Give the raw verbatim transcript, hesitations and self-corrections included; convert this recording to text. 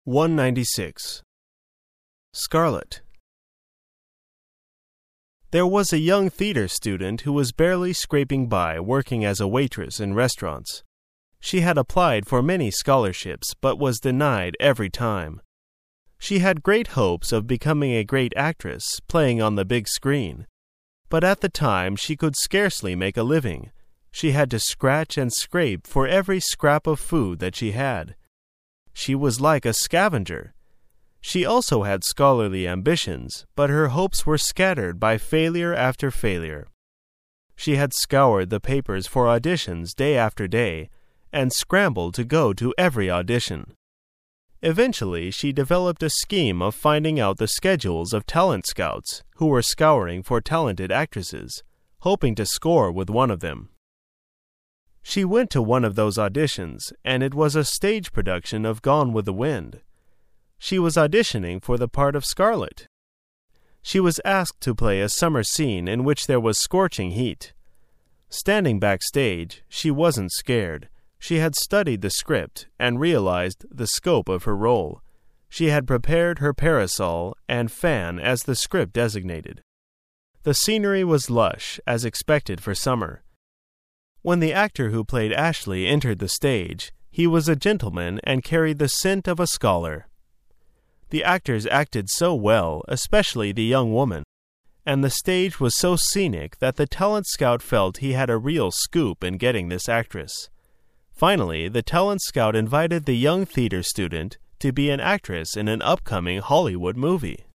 one ninety-six. Scarlett. There was a young theater student who was barely scraping by working as a waitress in restaurants. She had applied for many scholarships but was denied every time. She had great hopes of becoming a great actress, playing on the big screen. But at the time she could scarcely make a living. She had to scratch and scrape for every scrap of food that she had. She was like a scavenger. She also had scholarly ambitions, but her hopes were scattered by failure after failure. She had scoured the papers for auditions day after day, and scrambled to go to every audition. Eventually, she developed a scheme of finding out the schedules of talent scouts who were scouring for talented actresses, hoping to score with one of them. She went to one of those auditions, and it was a stage production of Gone with the Wind. She was auditioning for the part of Scarlett. She was asked to play a summer scene in which there was scorching heat. Standing backstage, she wasn't scared. She had studied the script and realized the scope of her role. She had prepared her parasol and fan as the script designated. The scenery was lush, as expected for summer. When the actor who played Ashley entered the stage, he was a gentleman and carried the scent of a scholar. The actors acted so well, especially the young woman, and the stage was so scenic that the talent scout felt he had a real scoop in getting this actress. Finally, the talent scout invited the young theater student to be an actress in an upcoming Hollywood movie.